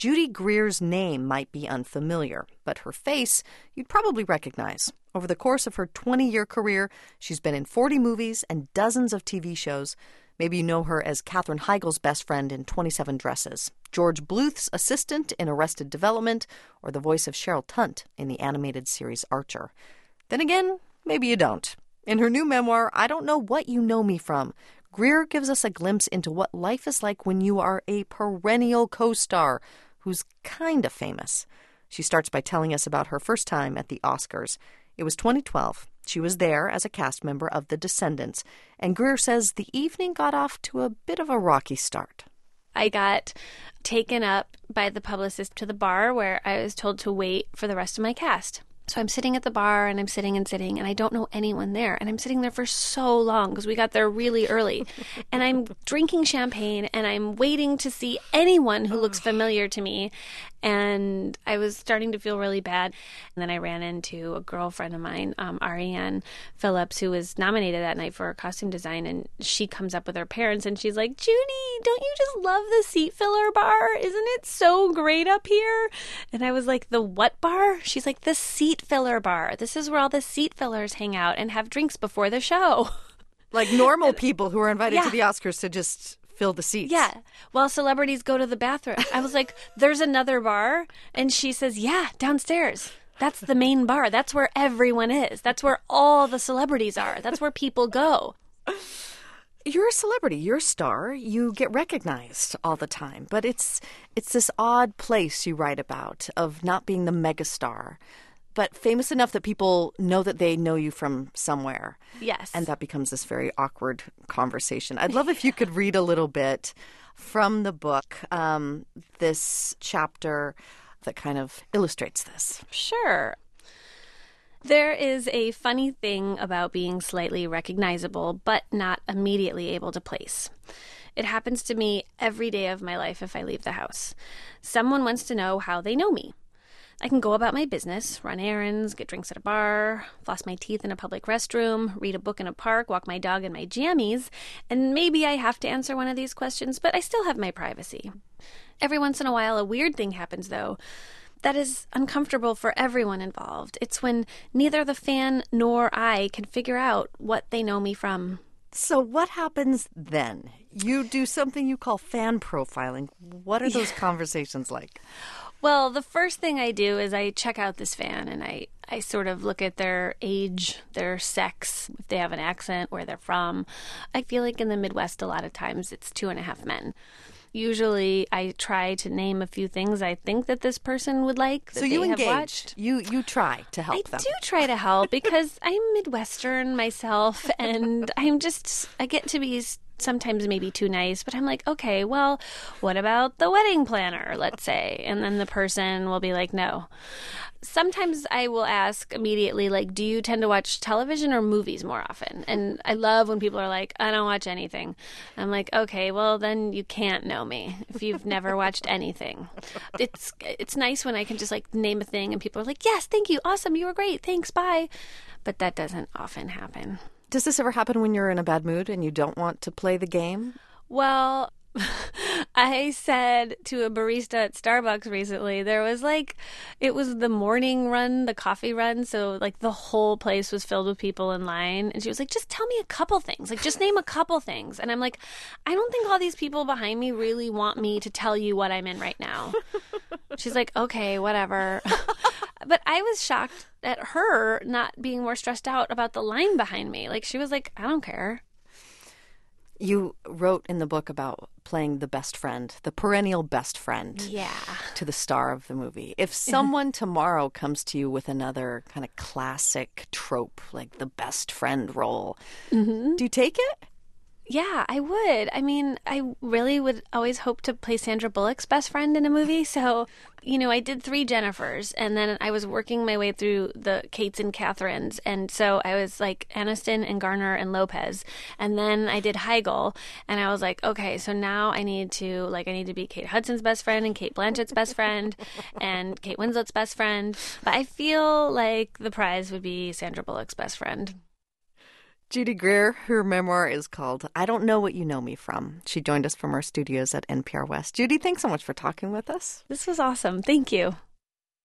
Judy Greer's name might be unfamiliar, but her face you'd probably recognize. Over the course of her 20-year career, she's been in 40 movies and dozens of TV shows. Maybe you know her as Katherine Heigl's best friend in 27 Dresses, George Bluth's assistant in Arrested Development, or the voice of Cheryl Tunt in the animated series Archer. Then again, maybe you don't. In her new memoir, I Don't Know What You Know Me From, Greer gives us a glimpse into what life is like when you are a perennial co-star who's kind of famous. She starts by telling us about her first time at the Oscars. It was 2012. She was there as a cast member of The Descendants, and Greer says the evening got off to a bit of a rocky start. I got taken up by the publicist to the bar where I was told to wait for the rest of my cast. So I'm sitting at the bar, and I'm sitting, and I don't know anyone there. And I'm sitting there for so long because we got there really early. And I'm drinking champagne, and I'm waiting to see anyone who looks familiar to me. And I was starting to feel really bad. And then I ran into a girlfriend of mine, Ariane Phillips, who was nominated that night for costume design. And she comes up with her parents, and she's like, "Judy, don't you just love the seat filler bar? Isn't it so great up here?" And I was like, "The what bar?" She's like, "The seat filler bar. This is where all the seat fillers hang out and have drinks before the show." Like normal people who are invited to the Oscars to just fill the seats. Yeah. While celebrities go to the bathroom. I was like, "There's another bar?" And she says, "Yeah, downstairs. That's the main bar. That's where everyone is. That's where all the celebrities are. That's where people go." You're a celebrity. You're a star. You get recognized all the time. But it's this odd place you write about of not being the megastar, but famous enough that people know that they know you from somewhere. Yes. And that becomes this very awkward conversation. I'd love if you could read a little bit from the book, this chapter that kind of illustrates this. Sure. There is a funny thing about being slightly recognizable, but not immediately able to place. It happens to me every day of my life if I leave the house. Someone wants to know how they know me. I can go about my business, run errands, get drinks at a bar, floss my teeth in a public restroom, read a book in a park, walk my dog in my jammies, and maybe I have to answer one of these questions, but I still have my privacy. Every once in a while, a weird thing happens, though, that is uncomfortable for everyone involved. It's when neither the fan nor I can figure out what they know me from. So what happens then? You do something you call fan profiling. What are those conversations like? Well, the first thing I do is I check out this fan, and I sort of look at their age, their sex, if they have an accent, where they're from. I feel like in the Midwest, a lot of times it's 2.5 men. Usually I try to name a few things I think that this person would like. So you engage. You try to help them. I do try to help because I'm Midwestern myself, and I get to be sometimes maybe too nice, but I'm like, okay, well, what about the wedding planner, let's say? And then the person will be like, no. Sometimes I will ask immediately, like, do you tend to watch television or movies more often? And I love when people are like, I don't watch anything. I'm like, okay, well, then you can't know me if you've never watched anything. It's nice when I can just, like, name a thing and people are like, yes, thank you, awesome, you were great, thanks, bye. But that doesn't often happen. Does this ever happen when you're in a bad mood and you don't want to play the game? Well, I said to a barista at Starbucks recently, it was the morning run, the coffee run. So like the whole place was filled with people in line. And she was like, just tell me a couple things. Like, just name a couple things. And I'm like, I don't think all these people behind me really want me to tell you what I'm in right now. She's like, okay, whatever. But I was shocked at her not being more stressed out about the line behind me. Like, she was like, I don't care. You wrote in the book about playing the best friend, the perennial best friend, to the star of the movie. If someone tomorrow comes to you with another kind of classic trope, like the best friend role, do you take it? Yeah, I would. I mean, I really would always hope to play Sandra Bullock's best friend in a movie. So, I did 3 Jennifers, and then I was working my way through the Kates and Catherines. And so I was like Aniston and Garner and Lopez. And then I did Heigl, and I was like, okay, so now I need to be Kate Hudson's best friend and Kate Blanchett's best friend and Kate Winslet's best friend. But I feel like the prize would be Sandra Bullock's best friend. Judy Greer, her memoir is called I Don't Know What You Know Me From. She joined us from our studios at NPR West. Judy, thanks so much for talking with us. This was awesome. Thank you.